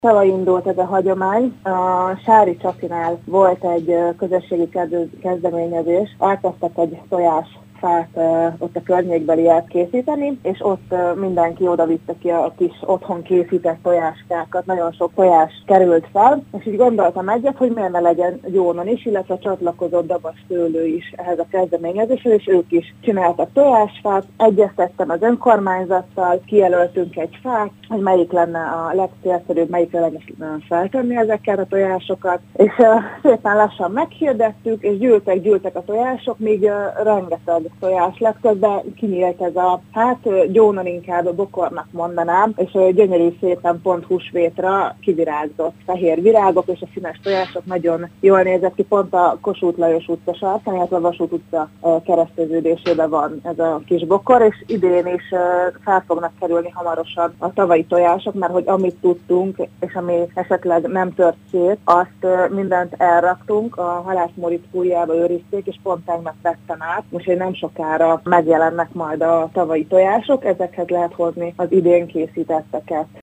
Tavaly indult ez a hagyomány. A Sári Csakinál volt egy közösségi kezdeményezés, elkezdtek egy tojásfát ott a környékbeliát készíteni, és ott mindenki oda vitte ki a kis otthon készített tojáskákat, nagyon sok tojás került fel, és így gondoltam egyet, hogy miért ne legyen Gyónon is, illetve csatlakozott Dabas Szőlő is ehhez a kezdeményezéshez, és ők is csináltak tojásfát, egyeztettem az önkormányzattal, kijelöltünk egy fát, hogy melyik lenne a legcélszerűbb, melyikre lenne feltenni ezeket a tojásokat, és szépen lassan meghirdettük, és gyűltek a tojások, míg rengeteg tojás lett, közben kinyílt ez a, Gyónon inkább bokornak mondanám, és gyönyörű szépen pont húsvétra kivirágzott fehér virágok, és a színes tojások nagyon jól nézett ki, pont a Kossuth Lajos utca sarkán, illetve a Vasút utca kereszteződésében van ez a kis bokor, és idén is fel fognak kerülni hamarosan a tavalyi tojások, mert hogy amit tudtunk, és ami esetleg nem tört szét, azt mindent elraktunk, a Halász Móricz kúriába őrizték, és pont tegnap vettem át, úgyhogy nem sokára megjelennek majd a tavalyi tojások, ezekhez lehet hozni az idén készítetteket.